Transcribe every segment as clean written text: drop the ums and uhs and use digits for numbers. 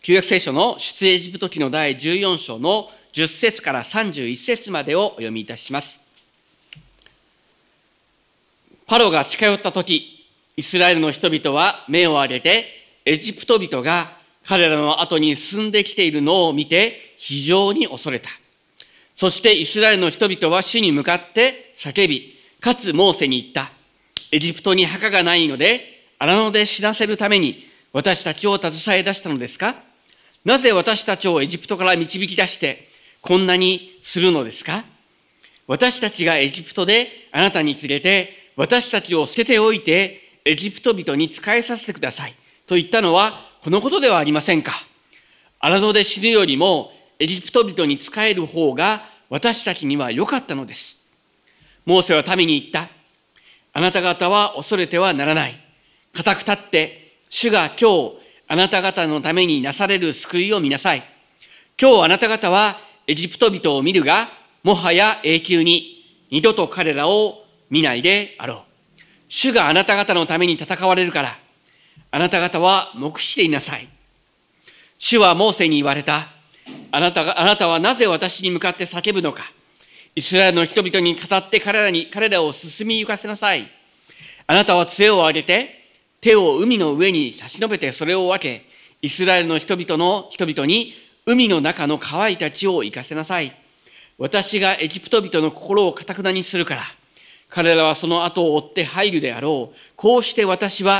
旧約聖書の出エジプト記の第14章の10節から31節までをお読みいたします。パロが近寄ったとき、イスラエルの人々は目を上げて、エジプト人が彼らの後に進んできているのを見て非常に恐れた。そしてイスラエルの人々は主に向かって叫び、かつモーセに言った。エジプトに墓がないので、荒野で死なせるために私たちを携え出したのですか？なぜ私たちをエジプトから導き出してこんなにするのですか？私たちがエジプトであなたに連れて私たちを捨てておいてエジプト人に仕えさせてくださいと言ったのはこのことではありませんか？荒野で死ぬよりもエジプト人に仕える方が私たちには良かったのです。モーセは民に言った。あなた方は恐れてはならない。固く立って主が今日あなた方のためになされる救いを見なさい。今日あなた方はエジプト人を見るが、もはや永久に二度と彼らを見ないであろう。主があなた方のために戦われるから、あなた方は黙していなさい。主はモーセに言われた。あなたはなぜ私に向かって叫ぶのか。イスラエルの人々に語って彼らを進み行かせなさい。あなたは杖を上げて、手を海の上に差し伸べてそれを分け、イスラエルの人々に海の中の乾いた地を行かせなさい。私がエジプト人の心を堅くなにするから、彼らはその後を追って入るであろう。こうして私は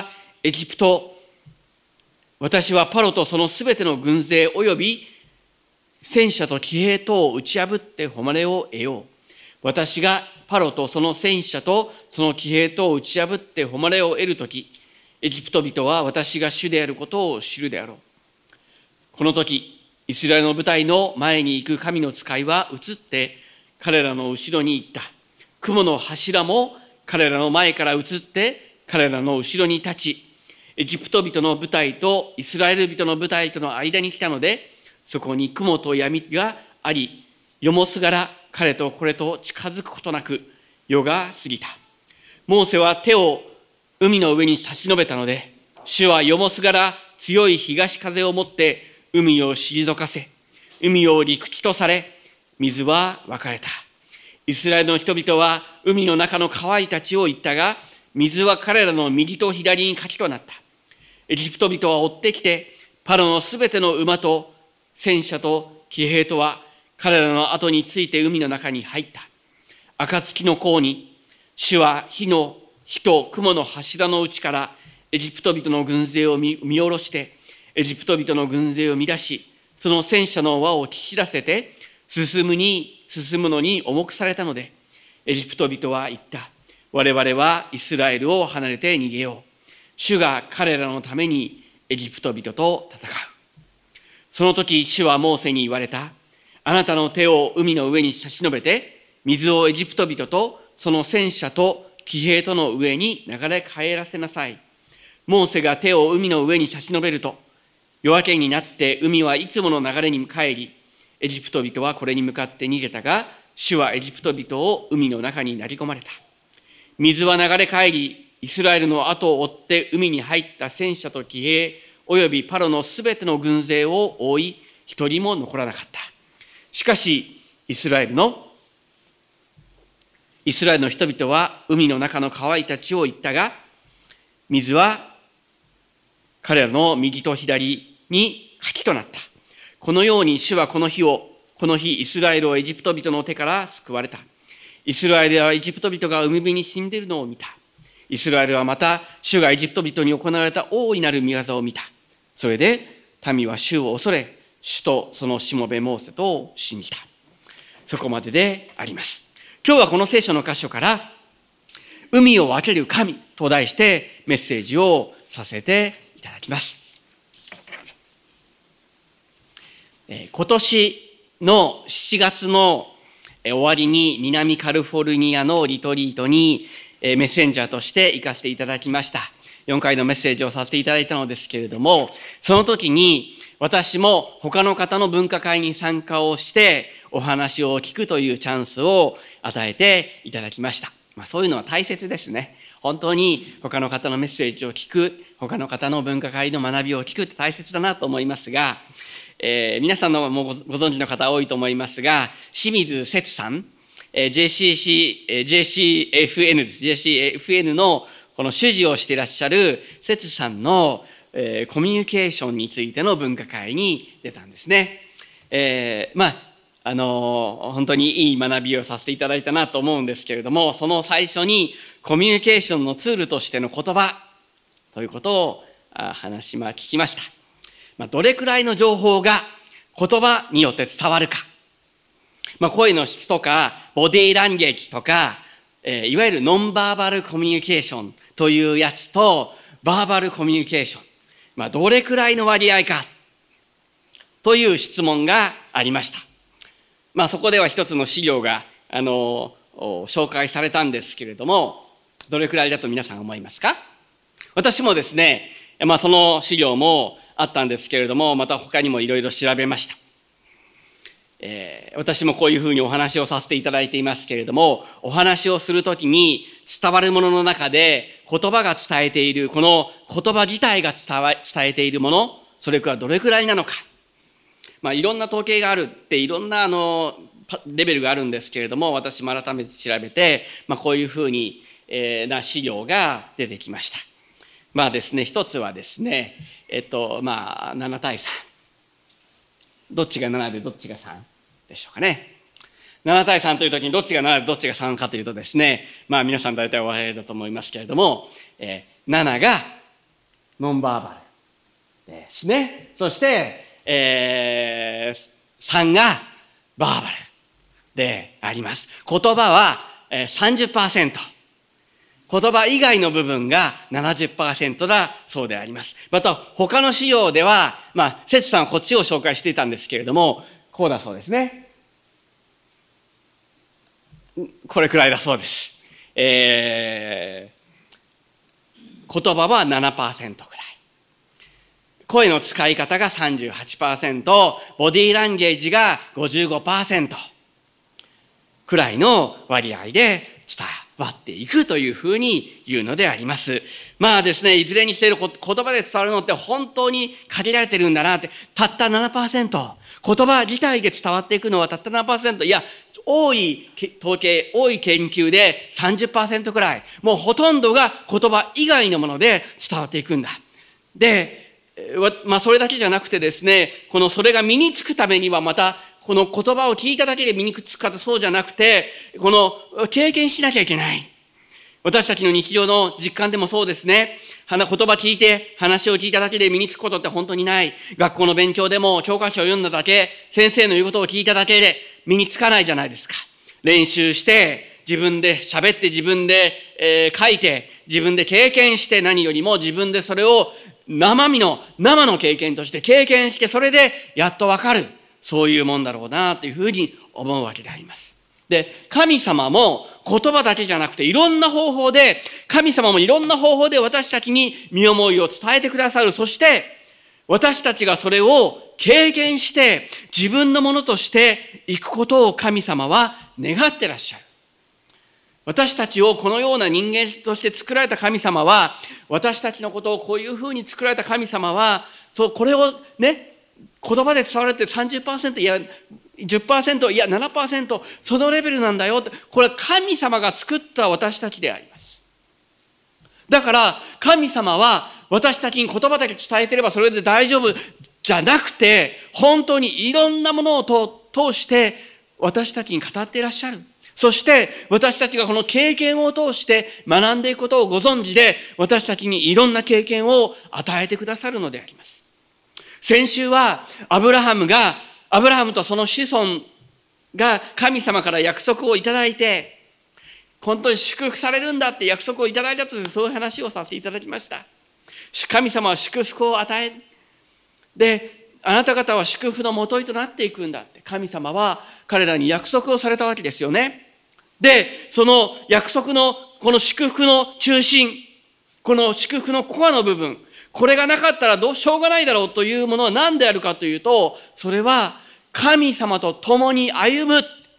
パロとそのすべての軍勢および戦車と騎兵とを打ち破って誉れを得よう。私がパロとその戦車とその騎兵とを打ち破って誉れを得るとき、エジプト人は私が主であることを知るであろう。この時、イスラエルの部隊の前に行く神の使いは移って彼らの後ろに行った。雲の柱も彼らの前から移って彼らの後ろに立ち、エジプト人の部隊とイスラエル人の部隊との間に来たので、そこに雲と闇があり、夜もすがら彼とこれと近づくことなく夜が過ぎた。モーセは手を海の上に差し伸べたので、主は夜もすがら強い東風をもって海を退かせ、海を陸地とされ、水は分かれた。イスラエルの人々は海の中の乾いた地を行ったが、水は彼らの右と左に垣となった。エジプト人は追ってきて、パロのすべての馬と戦車と騎兵とは彼らの後について海の中に入った。暁の頃に、主は火と雲の柱のうちからエジプト人の軍勢を見下ろして、エジプト人の軍勢を乱し、その戦車の輪を切らせて、進むのに重くされたので、エジプト人は言った。我々はイスラエルを離れて逃げよう。主が彼らのためにエジプト人と戦う。その時、主はモーセに言われた。あなたの手を海の上に差し伸べて、水をエジプト人とその戦車と騎兵との上に流れ帰らせなさい。モーセが手を海の上に差し伸べると、夜明けになって海はいつもの流れに帰り、エジプト人はこれに向かって逃げたが、主はエジプト人を海の中に投げ込まれた。水は流れ帰り、イスラエルの後を追って海に入った戦車と騎兵、およびパロのすべての軍勢を覆い、一人も残らなかった。しかし、イスラエルの人々は海の中の乾いた地を行ったが、水は彼らの右と左に垣となった。このように主はこの日イスラエルをエジプト人の手から救われた。イスラエルはエジプト人が海辺に死んでいるのを見た。イスラエルはまた主がエジプト人に行われた大いなる御業を見た。それで民は主を恐れ、主とそのしもべモーセと信じた。そこまでであります。今日はこの聖書の箇所から海を分ける神と題してメッセージをさせていただきます。今年の7月の終わりに南カリフォルニアのリトリートにメッセンジャーとして行かせていただきました。4回のメッセージをさせていただいたのですけれども、その時に私も他の方の分科会に参加をしてお話を聞くというチャンスを与えていただきました。そういうのは大切ですね。 本当に他の方のメッセージを聞く、他の方の分科会の学びを聞くって大切だなと思いますが、皆さんのもご存知の方多いと思いますが、清水節さん、JCFN です。JCFN のこの主事をしていらっしゃる節さんの、コミュニケーションについての分科会に出たんですね。本当にいい学びをさせていただいたなと思うんですけれども、その最初にコミュニケーションのツールとしての言葉ということを聞きました。どれくらいの情報が言葉によって伝わるか。声の質とか、ボディーランゲージとか、いわゆるノンバーバルコミュニケーションというやつと、バーバルコミュニケーション。どれくらいの割合かという質問がありました。そこでは一つの資料が紹介されたんですけれども、どれくらいだと皆さん思いますか？私もですね、その資料もあったんですけれども、また他にもいろいろ調べました。私もこういうふうにお話をさせていただいていますけれども、お話をするときに伝わるものの中で言葉が伝えている、この言葉自体が伝えているもの、それからどれくらいなのか。いろんな統計があるっていろんなレベルがあるんですけれども、私も改めて調べて、こういうふうにな資料が出てきました。ですね、一つはですね、7対3。どっちが7でどっちが3でしょうかね。7対3というときにどっちが7でどっちが3かというとですね、皆さん大体お分かりだと思いますけれども、7がノンバーバルですね。そして、3がバーバルであります。言葉は 30%、言葉以外の部分が 70% だそうであります。また他の資料では、節さんはこっちを紹介していたんですけれども、こうだそうですね。これくらいだそうです。言葉は 7% くらい。声の使い方が 38%、ボディーランゲージが 55% くらいの割合で伝わっていくというふうに言うのであります。ですね、いずれにしている言葉で伝わるのって本当に限られてるんだなって、たった 7%、言葉自体で伝わっていくのはたった 7%、いや、多い統計、多い研究で 30% くらい、もうほとんどが言葉以外のもので伝わっていくんだ。で、それだけじゃなくてですね、それが身につくためにはまた、この言葉を聞いただけで身につくかとそうじゃなくて、経験しなきゃいけない。私たちの日常の実感でもそうですね。言葉聞いて、話を聞いただけで身につくことって本当にない。学校の勉強でも教科書を読んだだけ、先生の言うことを聞いただけで身につかないじゃないですか。練習して、自分で喋って、自分で、書いて、自分で経験して、何よりも自分でそれを生の経験として経験して、それでやっとわかる。そういうもんだろうなというふうに思うわけであります。で、神様も言葉だけじゃなくて神様もいろんな方法で私たちに身思いを伝えてくださる。そして私たちがそれを経験して自分のものとしていくことを神様は願ってらっしゃる。私たちをこのような人間として作られた神様は、私たちのことをこういうふうに作られた神様は、これをね、言葉で伝わるって 30%、いや 10%、いや 7%、そのレベルなんだよって、これは神様が作った私たちであります。だから神様は私たちに言葉だけ伝えてればそれで大丈夫じゃなくて、本当にいろんなものを通して私たちに語っていらっしゃる。そして私たちがこの経験を通して学んでいくことをご存知で、私たちにいろんな経験を与えてくださるのであります。先週はアブラハムとその子孫が神様から約束をいただいて、本当に祝福されるんだって約束をいただいたという、そういう話をさせていただきました。神様は祝福を与え、で、あなた方は祝福のもといとなっていくんだって、神様は彼らに約束をされたわけですよね。で、その約束のこの祝福の中心、この祝福のコアの部分、これがなかったらしょうがないだろうというものは何であるかというと、それは神様と共に歩む。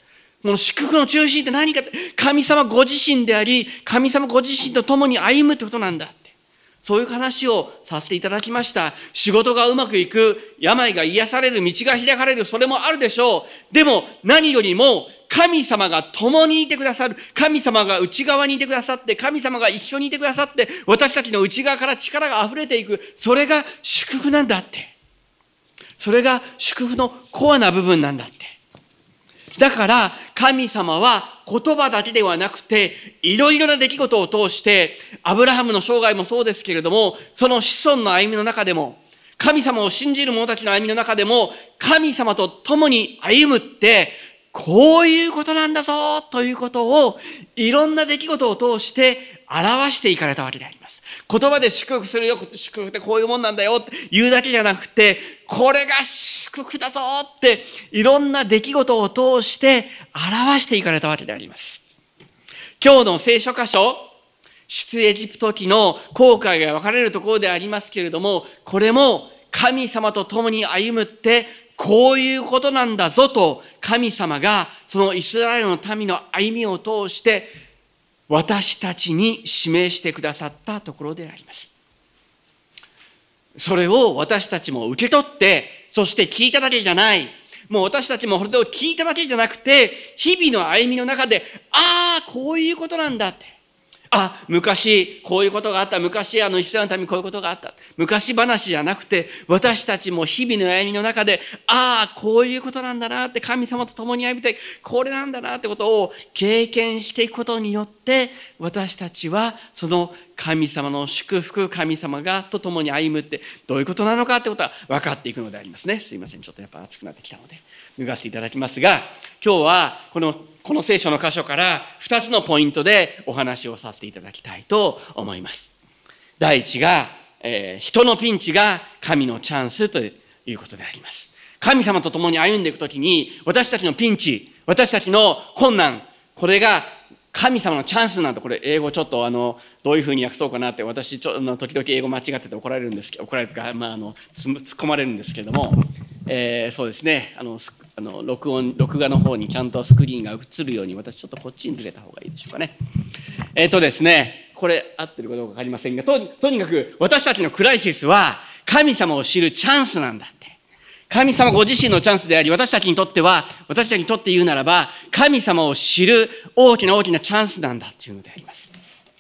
この祝福の中心って何かって、神様ご自身であり、神様ご自身と共に歩むってことなんだって。そういう話をさせていただきました。仕事がうまくいく、病が癒される、道が開かれる、それもあるでしょう。でも何よりも神様が共にいてくださる。神様が内側にいてくださって、神様が一緒にいてくださって、私たちの内側から力が溢れていく。それが祝福なんだって。それが祝福のコアな部分なんだって。だから神様は言葉だけではなくて、いろいろな出来事を通して、アブラハムの生涯もそうですけれども、その子孫の歩みの中でも、神様を信じる者たちの歩みの中でも、神様と共に歩むって、こういうことなんだぞということを、いろんな出来事を通して表していかれたわけであります。言葉で祝福するよ、祝福ってこういうもんなんだよって言うだけじゃなくて、これが祝福だぞっていろんな出来事を通して表していかれたわけであります。今日の聖書箇所、出エジプト記の航海が分かれるところでありますけれども、これも神様と共に歩むってこういうことなんだぞと、神様がそのイスラエルの民の歩みを通して私たちに示してくださったところであります。それを私たちも受け取って、そして聞いただけじゃない。もう私たちもこれを聞いただけじゃなくて、日々の歩みの中で、こういうことなんだって。昔こういうことがあった。昔イスラエルの民こういうことがあった。昔話じゃなくて、私たちも日々の歩みの中で、こういうことなんだなって、神様と共に歩みたい、これなんだなってことを経験していくことによって、私たちはその神様の祝福、神様がと共に歩むってどういうことなのかってことは分かっていくのでありますね。すいません、ちょっとやっぱ熱くなってきたので脱がせていただきますが、今日はこの聖書の箇所から2つのポイントでお話をさせていただきたいと思います。第一が、人のピンチが神のチャンスということであります。神様と共に歩んでいくときに、私たちのピンチ、私たちの困難、これが神様のチャンスなんて、これ英語ちょっとどういうふうに訳そうかなって、私時々英語間違ってて怒られるんですけど、突っ込まれるんですけれども、そうですね、録画の方にちゃんとスクリーンが映るように、私ちょっとこっちにずれた方がいいでしょうかね。ですね、これ合ってるかどうか分かりませんが、とにかく私たちのクライシスは神様を知るチャンスなんだって。神様ご自身のチャンスであり、私たちにとって言うならば、神様を知る大きなチャンスなんだというのであります。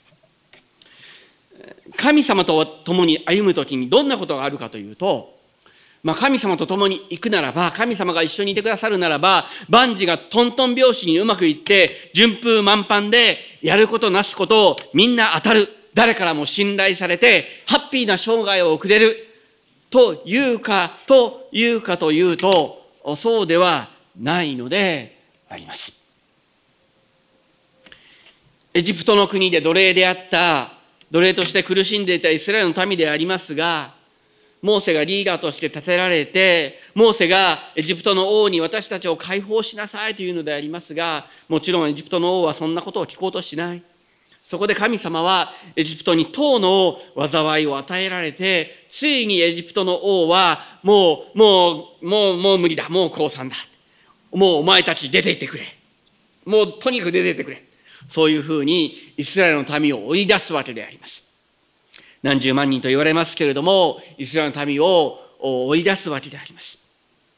神様と共に歩むときにどんなことがあるかというと、神様と共に行くならば、神様が一緒にいてくださるならば、万事がトントン拍子にうまくいって、順風満帆でやることなすことをみんな当たる。誰からも信頼されて、ハッピーな生涯を送れる。というと、そうではないのであります。エジプトの国で奴隷として苦しんでいたイスラエルの民でありますが、モーセがリーダーとして立てられて、モーセがエジプトの王に私たちを解放しなさいというのでありますが、もちろんエジプトの王はそんなことを聞こうとしない。そこで神様はエジプトに10の災いを与えられて、ついにエジプトの王はもう無理だ、もう降参だ、もうお前たち出て行ってくれ、もうとにかく出て行ってくれ、そういうふうにイスラエルの民を追い出すわけであります。何十万人と言われますけれども、イスラエルの民を追い出すわけであります。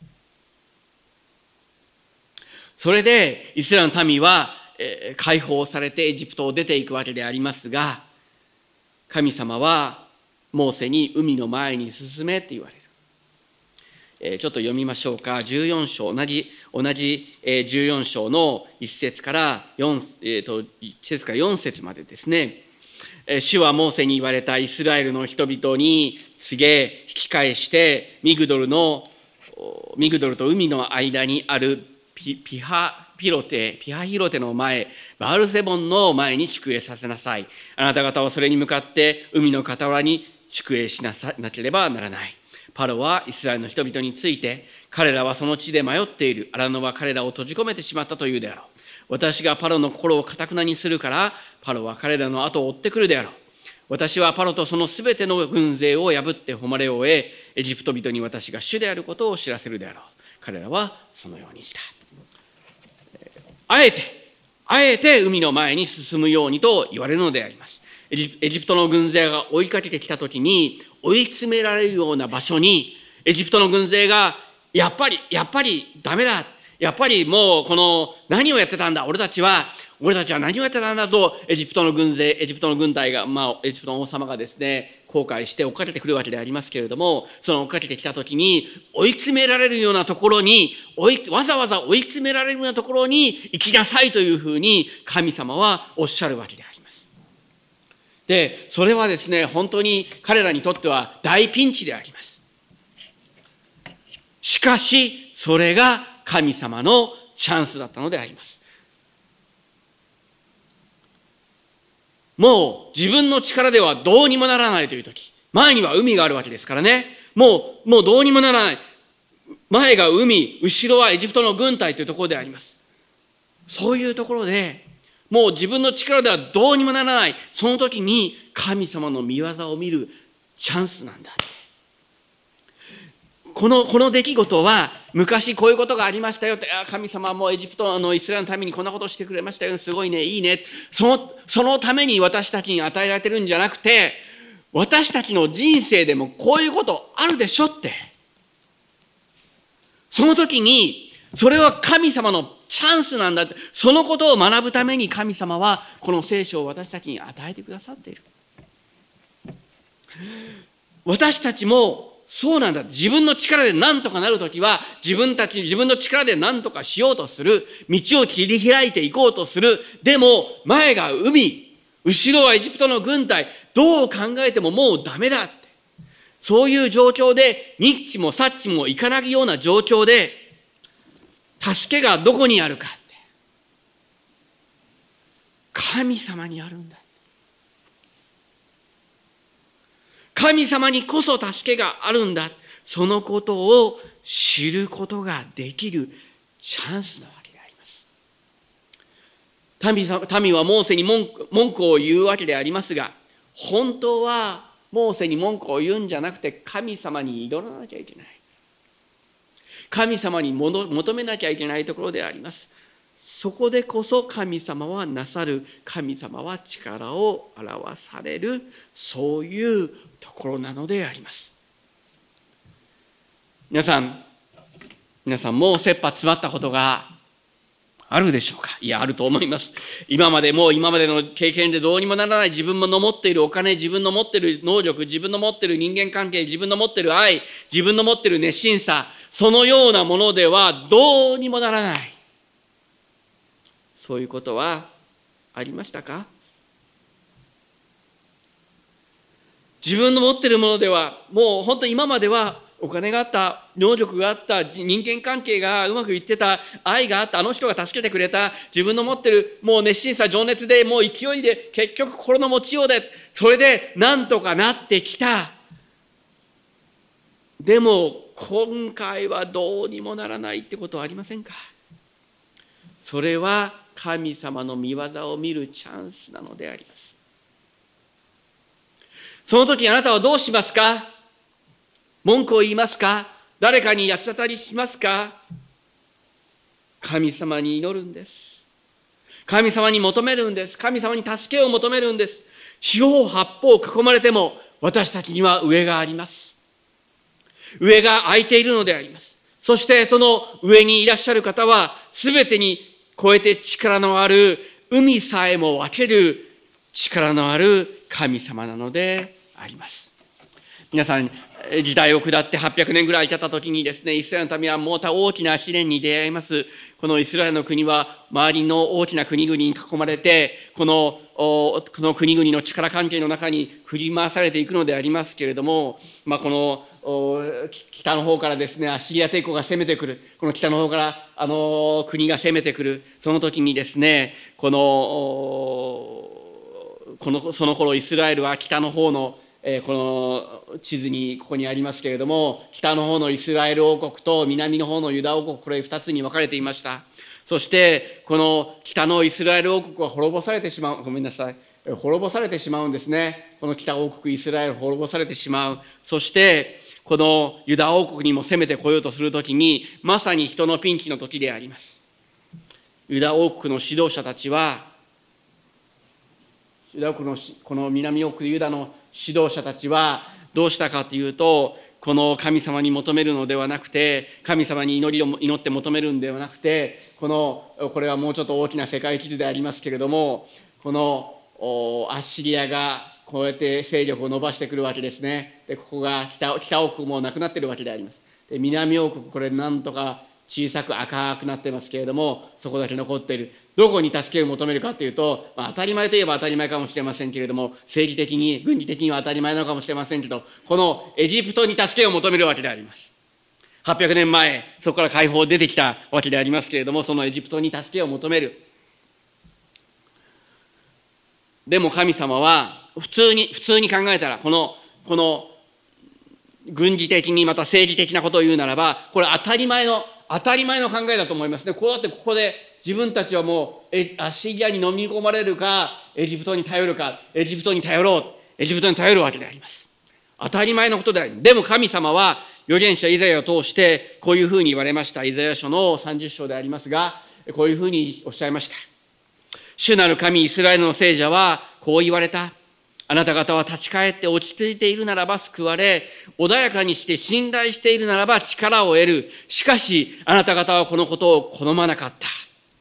それでイスラエルの民は解放されてエジプトを出ていくわけでありますが、神様はモーセに海の前に進めって言われる。ちょっと読みましょうか。14章、同じ14章の1節から4節までですね。主はモーセに言われた。イスラエルの人々に告げ、引き返してミグドルと海の間にあるピハヒロテの前、バールセボンの前に宿営させなさい。あなた方はそれに向かって海の傍らに宿営しなければならない。パロはイスラエルの人々について、彼らはその地で迷っている。荒野は彼らを閉じ込めてしまったというであろう。私がパロの心を堅くなにするから、パロは彼らの後を追ってくるであろう。私はパロとそのすべての軍勢を破って誉れを得、エジプト人に私が主であることを知らせるであろう。彼らはそのようにした。 あえて海の前に進むようにと言われるのであります。エジプトの軍勢が追いかけてきたときに、追い詰められるような場所に、エジプトの軍勢が、やっぱりダメだ。やっぱりもう何をやってたんだ。俺たちは何をやってたんだと、エジプトの軍隊が、エジプトの王様がですね、後悔して追っかけてくるわけでありますけれども、その追っかけてきたときに、追い詰められるようなところに、わざわざ追い詰められるようなところに行きなさいというふうに、神様はおっしゃるわけであります。で、それはですね、本当に彼らにとっては大ピンチであります。しかし、それが神様のチャンスだったのであります。もう自分の力ではどうにもならないというとき、前には海があるわけですからね、もうどうにもならない。前が海、後ろはエジプトの軍隊というところであります。そういうところで、もう自分の力ではどうにもならない。その時に神様の御業を見るチャンスなんだ。この出来事は、昔こういうことがありましたよって、神様はもうエジプトのイスラエルのためにこんなことをしてくれましたよ、すごいね、いいね。そのために私たちに与えられてるんじゃなくて、私たちの人生でもこういうことあるでしょって。その時に、それは神様のチャンスなんだって、そのことを学ぶために神様はこの聖書を私たちに与えてくださっている。私たちもそうなんだ。自分の力で何とかなるときは、自分の力で何とかしようとする。道を切り開いていこうとする。でも、前が海、後ろはエジプトの軍隊、どう考えてももうダメだって。そういう状況で、ニッチもサッチもいかないような状況で、助けがどこにあるかって。神様にあるんだ。神様にこそ助けがあるんだ。そのことを知ることができるチャンスなわけであります。民はモーセに文句を言うわけでありますが、本当はモーセに文句を言うんじゃなくて、神様に祈らなきゃいけない。神様に求めなきゃいけないところであります。そこでこそ神様はなさる、神様は力を表される、そういうところなのであります。皆さんもう切羽詰まったことがあるでしょうか。いや、あると思います。今までの経験でどうにもならない、自分の持っているお金、自分の持っている能力、自分の持っている人間関係、自分の持っている愛、自分の持っている熱心さ、そのようなものではどうにもならない。そういうことはありましたか？自分の持っているものでは、もう本当に今まではお金があった、能力があった、人間関係がうまくいってた、愛があった、あの人が助けてくれた、自分の持っているもう熱心さ、情熱で、もう勢いで、結局心の持ちようで、それでなんとかなってきた。でも今回はどうにもならないってことはありませんか？それは神様の御業を見るチャンスなのであります。その時あなたはどうしますか？文句を言いますか？誰かに八つ当たりしますか？神様に祈るんです。神様に求めるんです。神様に助けを求めるんです。四方八方囲まれても私たちには上があります。上が空いているのであります。そしてその上にいらっしゃる方はすべてに超えて力のある、海さえも分ける力のある神様なのであります。皆さん、時代を下って800年ぐらい経った時にですね、イスラエルの民はまた大きな試練に出会います。このイスラエルの国は周りの大きな国々に囲まれて、この国々の力関係の中に振り回されていくのでありますけれども、この北の方からですね、アッシリア帝国が攻めてくる、この北の方から国が攻めてくる、その時にですね、その頃イスラエルは北の方のこの地図にここにありますけれども、北の方のイスラエル王国と南の方のユダ王国、これ2つに分かれていました。そしてこの北のイスラエル王国は滅ぼされてしまう、滅ぼされてしまうんですね。この北王国イスラエル滅ぼされてしまう。そしてこのユダ王国にも攻めてこようとするときに、まさに人のピンチの時であります。 ユダ王国の指導者たちは、ユダ王国のこの南王国ユダの指導者たちはどうしたかというと、この神様に求めるのではなくて、神様に祈って求めるんではなくて、これはもうちょっと大きな世界地図でありますけれども、このアッシリアがこうやって勢力を伸ばしてくるわけですね。でここが北王国もなくなっているわけであります。で南王国、これなんとか小さく赤くなってますけれども、そこだけ残っている。どこに助けを求めるかというと、当たり前といえば当たり前かもしれませんけれども、政治的に軍事的には当たり前なのかもしれませんけど、このエジプトに助けを求めるわけであります。800年前、そこから解放出てきたわけでありますけれども、そのエジプトに助けを求める。でも神様は普通に考えたら、この軍事的にまた政治的なことを言うならば、これ当たり前の考えだと思いますね。ここで自分たちはもうアッシリアに飲み込まれるか、エジプトに頼るか、エジプトに頼るわけであります。当たり前のことである。でも神様は預言者イザヤを通してこういうふうに言われました。イザヤ書の30章でありますが、こういうふうにおっしゃいました。主なる神イスラエルの聖者はこう言われた。あなた方は立ち返って落ち着いているならば救われ、穏やかにして信頼しているならば力を得る。しかしあなた方はこのことを好まなかった。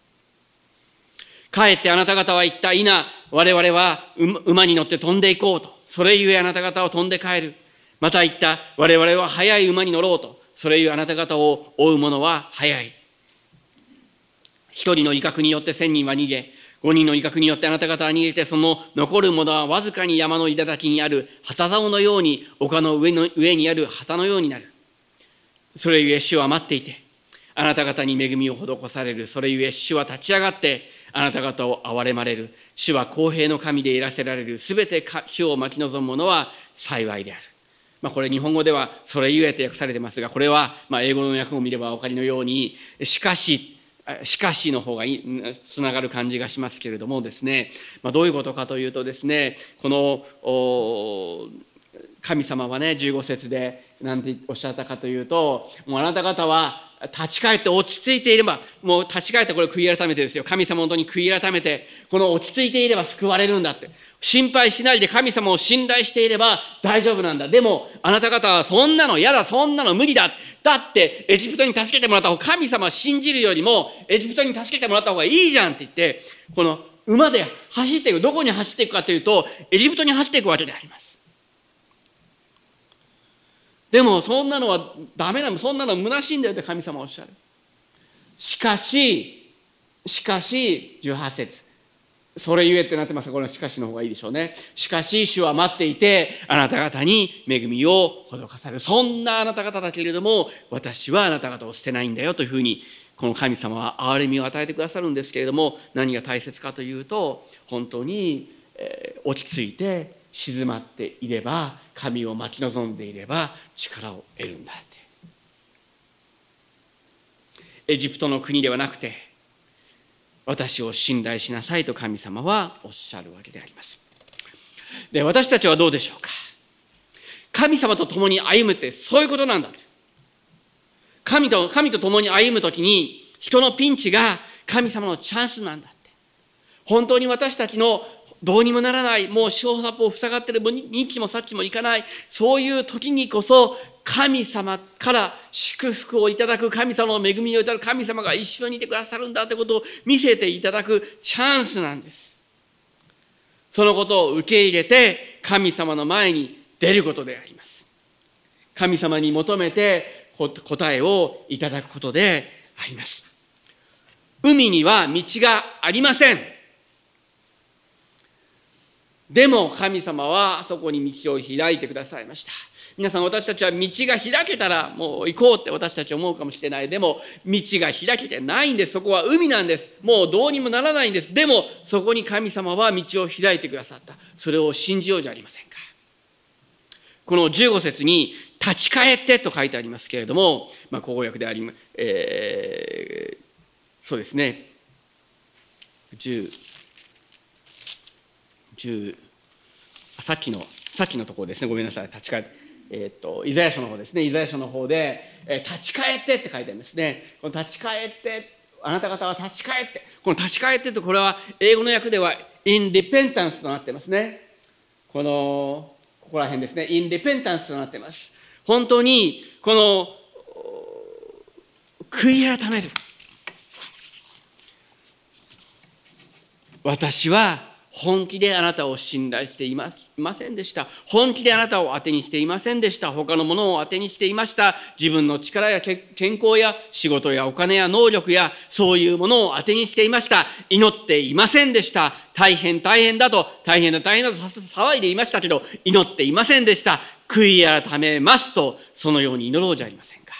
かえってあなた方は言った。いな、我々は馬に乗って飛んでいこうと。それゆえあなた方は飛んで帰る。また言った。我々は速い馬に乗ろうと。それゆえあなた方を追う者は速い。一人の威嚇によって千人は逃げ、5人の威嚇によってあなた方は逃げて、その残る者はわずかに山の頂にある旗竿のように、丘の上にある旗のようになる。それゆえ主は待っていて、あなた方に恵みを施される。それゆえ主は立ち上がって、あなた方を憐れまれる。主は公平の神でいらせられる。すべて主を待ち望む者は幸いである。これ日本語ではそれゆえと訳されていますが、これは英語の訳を見ればお分かりのように、しかしの方がつながる感じがしますけれどもですね、どういうことかというとですね、この神様はね、15節で何ておっしゃったかというと、もうあなた方は立ち返って落ち着いていれば、もう立ち返ってこれ悔い改めてですよ、神様の元に悔い改めて、この落ち着いていれば救われるんだって、心配しないで神様を信頼していれば大丈夫なんだ。でもあなた方はそんなの嫌だ、そんなの無理だ、だってエジプトに助けてもらった方が、神様を信じるよりもエジプトに助けてもらった方がいいじゃんって言って、この馬で走っていく。どこに走っていくかというと、エジプトに走っていくわけであります。でもそんなのはダメなの、そんなの虚しいんだよって神様はおっしゃる。しかし18節、それゆえってなってますが、これはしかしの方がいいでしょうね。しかし主は待っていて、あなた方に恵みを施される。そんなあなた方だけれども、私はあなた方を捨てないんだよというふうに、この神様は憐れみを与えてくださるんですけれども、何が大切かというと、本当に落ち着いて静まっていれば、神を待ち望んでいれば力を得るんだって。エジプトの国ではなくて、私を信頼しなさいと神様はおっしゃるわけであります。で、私たちはどうでしょうか。神様と共に歩むってそういうことなんだ。神と共に歩むときに、人のピンチが神様のチャンスなんだって。本当に私たちのどうにもならない、もう四方八方塞がってる、もうにっちもさっちもいかない、そういう時にこそ神様から祝福をいただく、神様の恵みをいただく、神様が一緒にいてくださるんだということを見せていただくチャンスなんです。そのことを受け入れて神様の前に出ることであります。神様に求めて答えをいただくことであります。海には道がありません。でも神様はそこに道を開いてくださいました。皆さん、私たちは道が開けたらもう行こうって私たち思うかもしれない。でも道が開けてないんです。そこは海なんです。もうどうにもならないんです。でもそこに神様は道を開いてくださった。それを信じようじゃありませんか。この15節に立ち返ってと書いてありますけれども、口語訳であります、そうですね、さっきのところですね、ごめんなさい、立ち返って、イザヤ書の方ですね、イザヤ書の方で、立ち返ってって書いてあるんですね。この立ち返ってあなた方は立ち返って、この立ち返ってと、これは英語の訳ではインディペンタンスとなってますね。ここら辺ですね、インディペンタンスとなってます。本当にこの悔い改める。私は本気であなたを信頼していませんでした。本気であなたを当てにしていませんでした。他のものを当てにしていました。自分の力や健康や仕事やお金や能力やそういうものを当てにしていました。祈っていませんでした。大変だと騒いでいましたけど、祈っていませんでした。悔い改めますと、そのように祈ろうじゃありませんか。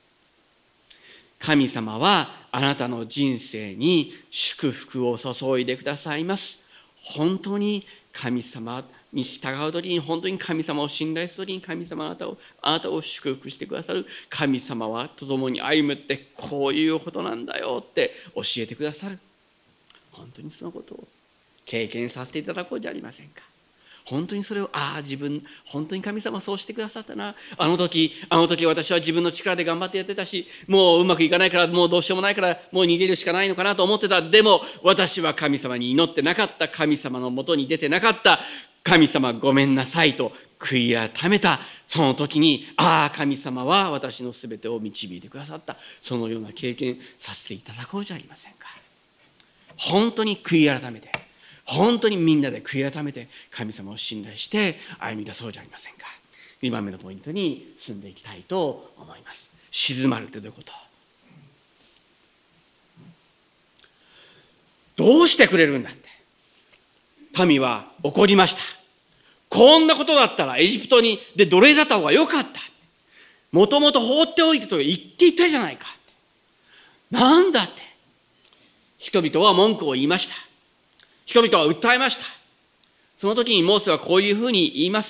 神様はあなたの人生に祝福を注いでくださいます。本当に神様に従うときに、本当に神様を信頼するときに、神様あなたを祝福してくださる。神様はと共に歩むってこういうことなんだよって教えてくださる。本当にそのことを経験させていただこうじゃありませんか。本当にそれを、本当に神様そうしてくださったな。あの時私は自分の力で頑張ってやってたし、もううまくいかないから、もうどうしようもないから、もう逃げるしかないのかなと思ってた。でも私は神様に祈ってなかった。神様のもとに出てなかった。神様ごめんなさいと悔い改めた。その時に、神様は私のすべてを導いてくださった。そのような経験させていただこうじゃありませんか。本当に悔い改めて、本当にみんなで悔い改めて神様を信頼して歩み出そうじゃありませんか。2番目のポイントに進んでいきたいと思います。静まるってどういうこと？どうしてくれるんだって。民は怒りました。こんなことだったらエジプトで奴隷だった方がよかった。もともと放っておいてと言っていたじゃないか。なんだって。人々は文句を言いました。人々は訴えました。その時にモーセはこういうふうに言います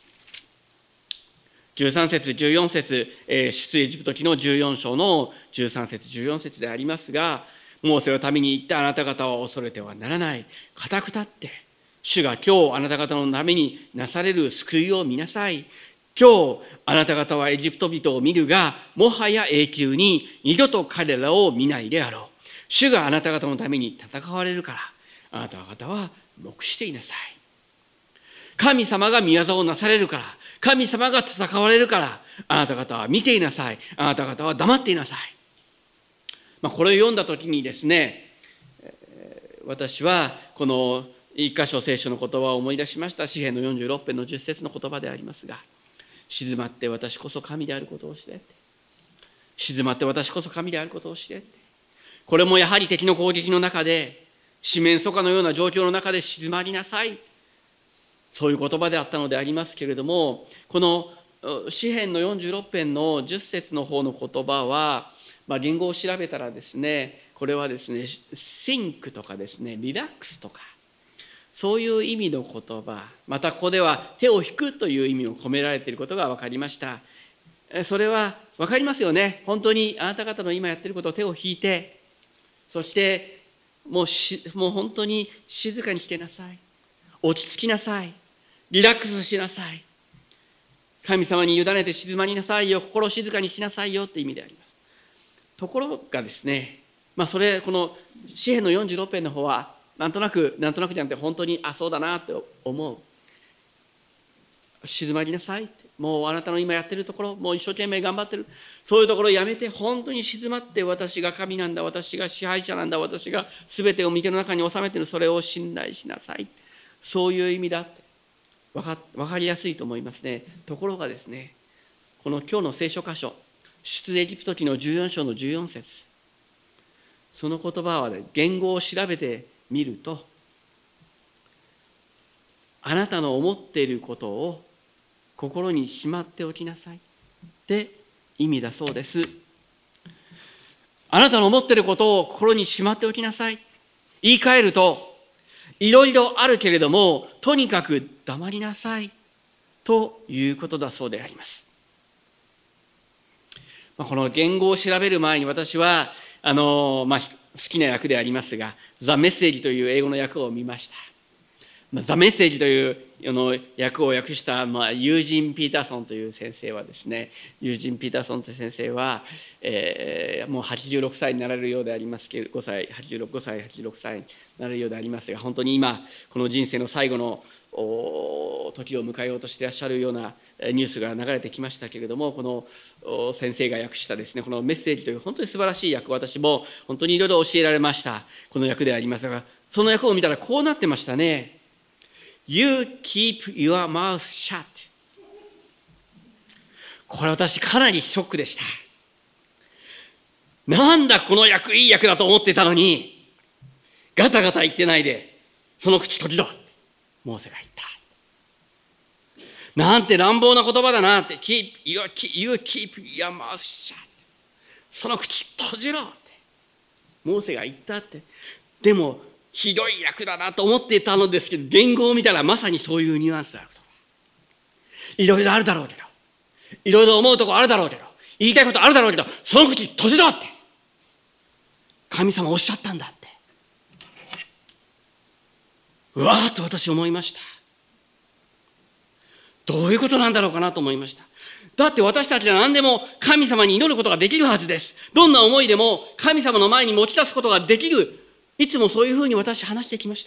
。13節14節、出エジプト記の14章の13節14節でありますが、モーセは民に言った。あなた方は恐れてはならない。固く立って主が今日あなた方のためになされる救いを見なさい。今日あなた方はエジプト人を見るが、もはや永久に二度と彼らを見ないであろう。主があなた方のために戦われるから、あなた方は黙していなさい。神様が御業をなされるから、神様が戦われるから、あなた方は見ていなさい。あなた方は黙っていなさい。これを読んだときにですね、私はこの一箇所聖書の言葉を思い出しました。詩編の46編の10節の言葉でありますが、静まって私こそ神であることを知れって。静まって私こそ神であることを知れって。これもやはり敵の攻撃の中で、四面楚歌のような状況の中で静まりなさい。そういう言葉であったのでありますけれども、この詩編の46編の10節の方の言葉は、言語を調べたらですね、これはですね、think とかですね、リラックスとか、そういう意味の言葉、またここでは手を引くという意味を込められていることが分かりました。それは分かりますよね。本当にあなた方の今やっていることを手を引いて、そしてもう本当に静かにしてなさい。落ち着きなさい。リラックスしなさい。神様に委ねて静まりなさいよ。心を静かにしなさいよって意味であります。ところがですね、この詩編の46編の方はなんとなくじゃなくて本当にそうだなって思う。静まりなさいって。もうあなたの今やってるところ、もう一生懸命頑張ってる。そういうところをやめて、本当に静まって、私が神なんだ、私が支配者なんだ、私が全てを御手の中に収めている、それを信頼しなさい。そういう意味だって分かりやすいと思いますね。ところがですね、この今日の聖書箇所、出エジプト記の14章の14節、その言葉は、言語を調べてみると、あなたの思っていることを心にしまっておきなさいって意味だそうです。あなたの思っていることを心にしまっておきなさい。言い換えると、いろいろあるけれども、とにかく黙りなさいということだそうであります。この言語を調べる前に私は好きな訳でありますが、ザ・メッセージという英語の訳を見ました。ザ・メッセージという訳を訳した、ユージン・ピーターソンという先生はですね、ユージン・ピーターソンという先生は、もう86歳になられるようでありますけど、86歳になられるようでありますが、本当に今この人生の最後の時を迎えようとしていらっしゃるようなニュースが流れてきましたけれども、この先生が訳したですね、このメッセージという本当に素晴らしい訳、私も本当にいろいろ教えられましたこの訳でありますが、その訳を見たらこうなってましたね。You keep your mouth shut。 これ私かなりショックでした。なんだこの訳、いい訳だと思ってたのに、ガタガタ言ってないでその口閉じろってモーセが言った。なんて乱暴な言葉だなって。You keep your mouth shut。 その口閉じろってモーセが言ったって。でもひどい訳だなと思っていたのですけど、言語を見たらまさにそういうニュアンスであると。いろいろあるだろうけど、いろいろ思うところあるだろうけど、言いたいことあるだろうけど、その口閉じろって神様おっしゃったんだって、うわーっと私思いました。どういうことなんだろうかなと思いました。だって私たちは何でも神様に祈ることができるはずです。どんな思いでも神様の前に持ち出すことができる。いつもそういうふうに私話してきました。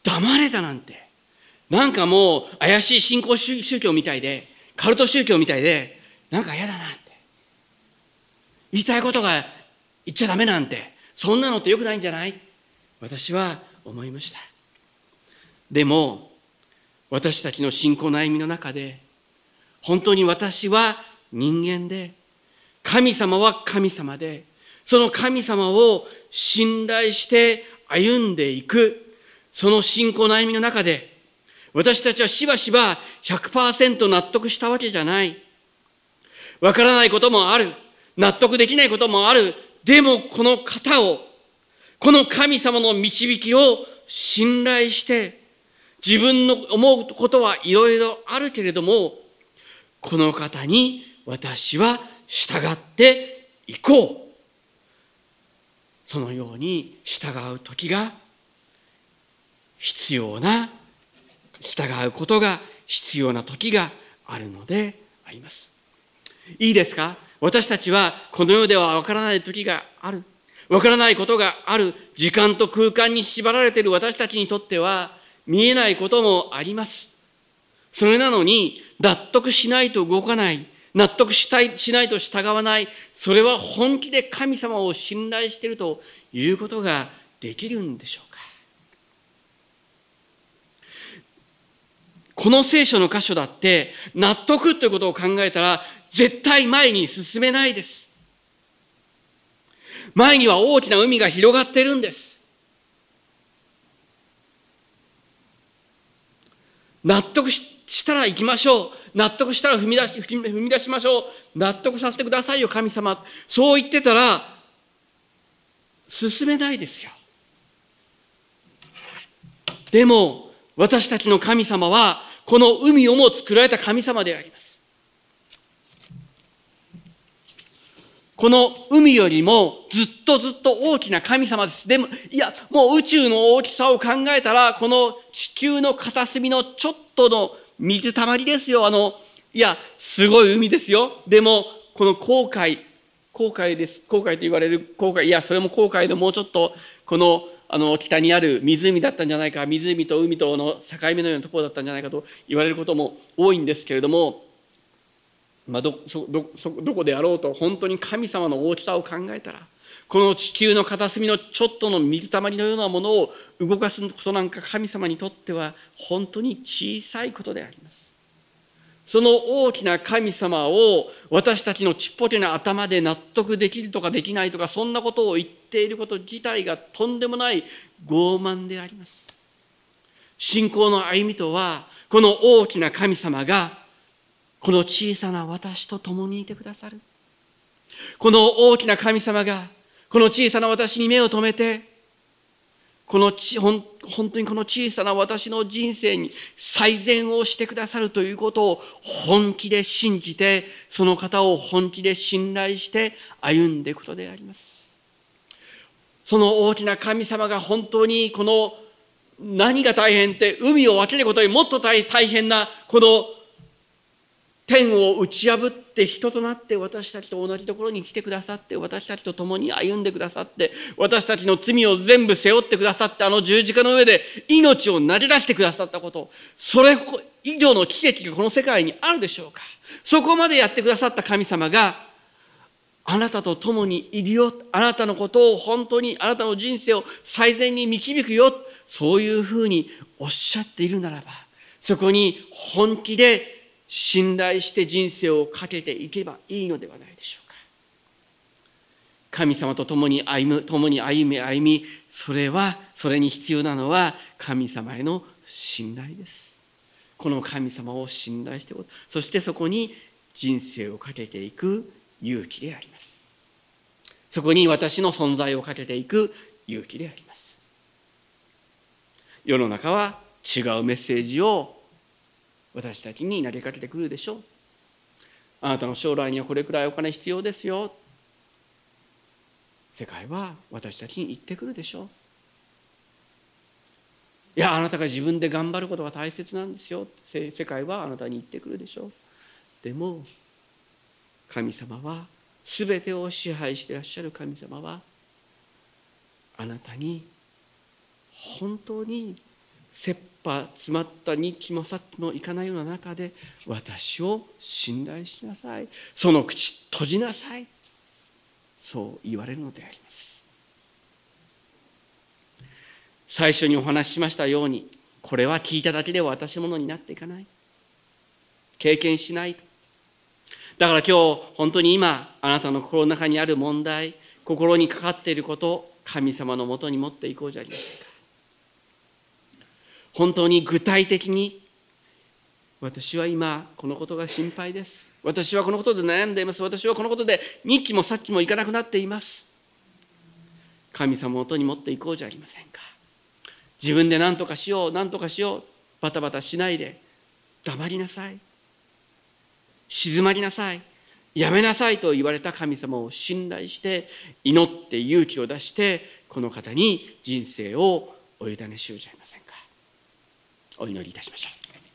黙れたなんて、なんかもう怪しい新興宗教みたいで、カルト宗教みたいで、なんか嫌だなって、言いたいことが言っちゃダメなんて、そんなのって良くないんじゃない、私は思いました。でも私たちの信仰の歩みの中で、本当に私は人間で、神様は神様で、その神様を信頼して歩んでいく、その信仰の歩みの中で、私たちはしばしば 100% 納得したわけじゃない。わからないこともある。納得できないこともある。でもこの方を、この神様の導きを信頼して、自分の思うことはいろいろあるけれども、この方に私は従っていこう。そのように従う時が必要な、従うことが必要な時があるのであります。いいですか？私たちはこの世ではわからない時がある。わからないことがある。時間と空間に縛られている私たちにとっては見えないこともあります。それなのに納得しないと動かない。納得しないと従わない。それは本気で神様を信頼しているということができるんでしょうか。この聖書の箇所だって納得ということを考えたら絶対前に進めないです。前には大きな海が広がっているんです。納得したら行きましょう。納得したら踏み出しましょう。納得させてくださいよ神様。そう言ってたら進めないですよ。でも私たちの神様はこの海をも作られた神様であります。この海よりもずっと大きな神様です。でももう宇宙の大きさを考えたら、この地球の片隅のちょっとの水たまりですよ。すごい海ですよ。でもこの紅海です。紅海と言われる紅海、それも紅海のもうちょっとこの北にある湖だったんじゃないか、湖と海との境目のようなところだったんじゃないかと言われることも多いんですけれども、どこであろうと本当に神様の大きさを考えたら、この地球の片隅のちょっとの水たまりのようなものを動かすことなんか神様にとっては本当に小さいことであります。その大きな神様を私たちのちっぽけな頭で納得できるとかできないとか、そんなことを言っていること自体がとんでもない傲慢であります。信仰の歩みとは、この大きな神様がこの小さな私と共にいてくださる。この大きな神様がこの小さな私に目を留めて、本当にこの小さな私の人生に最善をしてくださるということを本気で信じて、その方を本気で信頼して歩んでいくことであります。その大きな神様が本当にこの何が大変って、海を分けることよりもっと大変なこの天を打ち破って人となって私たちと同じところに来てくださって、私たちと共に歩んでくださって、私たちの罪を全部背負ってくださって、あの十字架の上で命を投げ出してくださったこと、それ以上の奇跡がこの世界にあるでしょうか。そこまでやってくださった神様が、あなたと共にいるよ、あなたのことを本当に、あなたの人生を最善に導くよ、そういうふうにおっしゃっているならば、そこに本気で信頼して人生をかけていけばいいのではないでしょうか。神様と共に歩み、それに必要なのは神様への信頼です。この神様を信頼しておく、そしてそこに人生をかけていく勇気であります。そこに私の存在をかけていく勇気であります。世の中は違うメッセージを私たちに投げかけてくるでしょう。あなたの将来にはこれくらいお金必要ですよ。世界は私たちに言ってくるでしょう。いや、あなたが自分で頑張ることが大切なんですよ。世界はあなたに言ってくるでしょう。でも神様は、全てを支配していらっしゃる神様は、あなたに本当に切羽詰まった日記もさっきもいかないような中で、私を信頼しなさい、その口閉じなさい、そう言われるのであります。最初にお話ししましたように、これは聞いただけでは私ものになっていかない、経験しない。だから今日本当に今あなたの心の中にある問題、心にかかっていること、神様のもとに持っていこうじゃありませんか。本当に具体的に、私は今このことが心配です、私はこのことで悩んでいます、私はこのことで日記もさっきもいかなくなっています、神様のもとに持っていこうじゃありませんか。自分で何とかしようバタバタしないで、黙りなさい、静まりなさい、やめなさいと言われた神様を信頼して、祈って勇気を出して、この方に人生をお委ねしようじゃありませんか。お祈りいたしましょう。